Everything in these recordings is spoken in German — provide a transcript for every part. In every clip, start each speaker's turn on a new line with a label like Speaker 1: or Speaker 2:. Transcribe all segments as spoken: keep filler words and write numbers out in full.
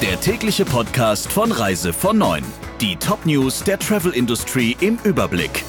Speaker 1: Der tägliche Podcast von Reise von neun. Die Top-News der Travel-Industrie im Überblick.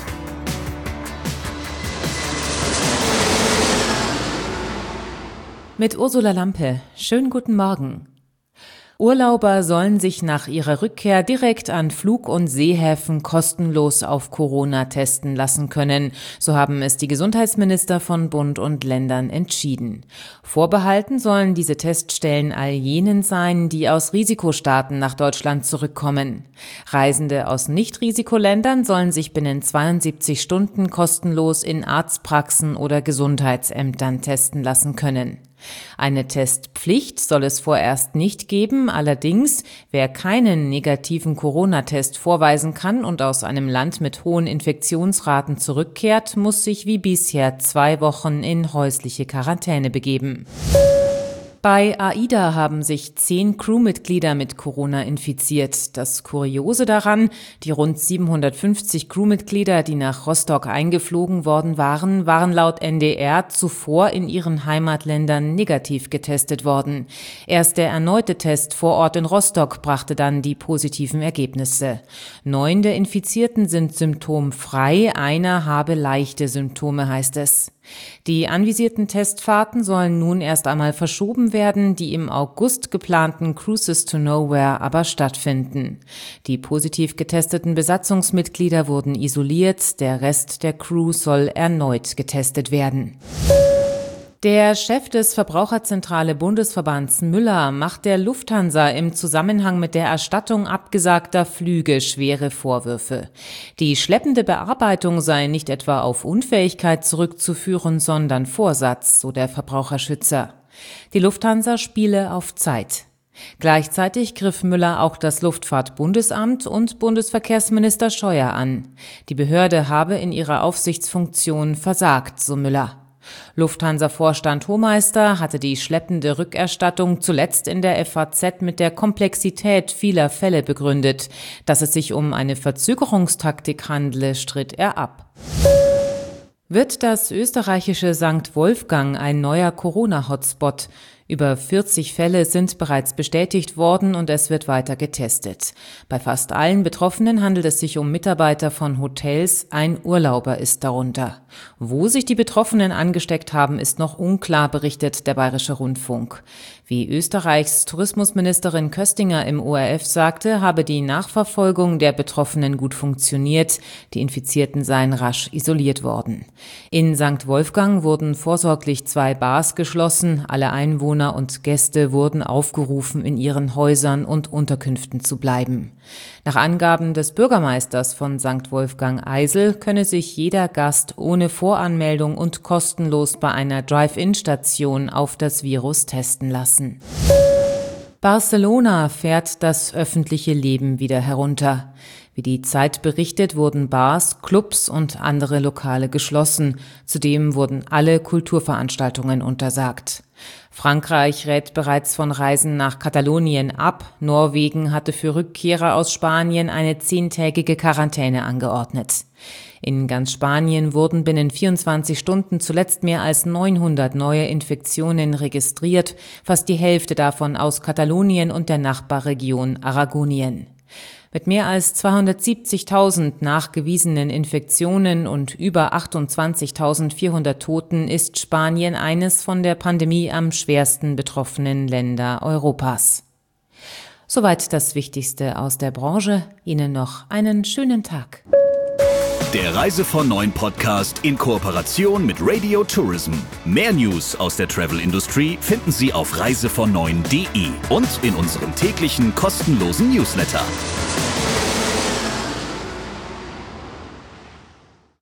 Speaker 2: Mit Ursula Lampe. Schönen guten Morgen. Urlauber sollen sich nach ihrer Rückkehr direkt an Flug- und Seehäfen kostenlos auf Corona testen lassen können. So haben es die Gesundheitsminister von Bund und Ländern entschieden. Vorbehalten sollen diese Teststellen all jenen sein, die aus Risikostaaten nach Deutschland zurückkommen. Reisende aus Nicht-Risikoländern sollen sich binnen zweiundsiebzig Stunden kostenlos in Arztpraxen oder Gesundheitsämtern testen lassen können. Eine Testpflicht soll es vorerst nicht geben, allerdings, wer keinen negativen Corona-Test vorweisen kann und aus einem Land mit hohen Infektionsraten zurückkehrt, muss sich wie bisher zwei Wochen in häusliche Quarantäne begeben. Bei AIDA haben sich zehn Crewmitglieder mit Corona infiziert. Das Kuriose daran, die rund siebenhundertfünfzig Crewmitglieder, die nach Rostock eingeflogen worden waren, waren laut N D R zuvor in ihren Heimatländern negativ getestet worden. Erst der erneute Test vor Ort in Rostock brachte dann die positiven Ergebnisse. Neun der Infizierten sind symptomfrei, einer habe leichte Symptome, heißt es. Die anvisierten Testfahrten sollen nun erst einmal verschoben werden, die im August geplanten Cruises to Nowhere aber stattfinden. Die positiv getesteten Besatzungsmitglieder wurden isoliert, der Rest der Crew soll erneut getestet werden. Der Chef des Verbraucherzentrale Bundesverbands Müller macht der Lufthansa im Zusammenhang mit der Erstattung abgesagter Flüge schwere Vorwürfe. Die schleppende Bearbeitung sei nicht etwa auf Unfähigkeit zurückzuführen, sondern Vorsatz, so der Verbraucherschützer. Die Lufthansa spiele auf Zeit. Gleichzeitig griff Müller auch das Luftfahrtbundesamt und Bundesverkehrsminister Scheuer an. Die Behörde habe in ihrer Aufsichtsfunktion versagt, so Müller. Lufthansa-Vorstand Hohmeister hatte die schleppende Rückerstattung zuletzt in der F A Z mit der Komplexität vieler Fälle begründet. Dass es sich um eine Verzögerungstaktik handle, stritt er ab. Wird das österreichische Sankt Wolfgang ein neuer Corona-Hotspot? Über vierzig Fälle sind bereits bestätigt worden und es wird weiter getestet. Bei fast allen Betroffenen handelt es sich um Mitarbeiter von Hotels, ein Urlauber ist darunter. Wo sich die Betroffenen angesteckt haben, ist noch unklar, berichtet der Bayerische Rundfunk. Wie Österreichs Tourismusministerin Köstinger im O R F sagte, habe die Nachverfolgung der Betroffenen gut funktioniert, die Infizierten seien rasch isoliert worden. In Sankt Wolfgang wurden vorsorglich zwei Bars geschlossen, alle Einwohner und Gäste wurden aufgerufen, in ihren Häusern und Unterkünften zu bleiben. Nach Angaben des Bürgermeisters von Sankt Wolfgang Eisel könne sich jeder Gast ohne Voranmeldung und kostenlos bei einer Drive-In-Station auf das Virus testen lassen. Barcelona fährt das öffentliche Leben wieder herunter. Wie die Zeit berichtet, wurden Bars, Clubs und andere Lokale geschlossen. Zudem wurden alle Kulturveranstaltungen untersagt. Frankreich rät bereits von Reisen nach Katalonien ab. Norwegen hatte für Rückkehrer aus Spanien eine zehntägige Quarantäne angeordnet. In ganz Spanien wurden binnen vierundzwanzig Stunden zuletzt mehr als neunhundert neue Infektionen registriert, fast die Hälfte davon aus Katalonien und der Nachbarregion Aragonien. Mit mehr als zweihundertsiebzigtausend nachgewiesenen Infektionen und über achtundzwanzigtausendvierhundert Toten ist Spanien eines von der Pandemie am schwersten betroffenen Länder Europas. Soweit das Wichtigste aus der Branche. Ihnen noch einen schönen Tag.
Speaker 1: Der Reise von neun Podcast in Kooperation mit Radio Tourism. Mehr News aus der Travel-Industrie finden Sie auf reise von neun punkt de und in unserem täglichen kostenlosen Newsletter.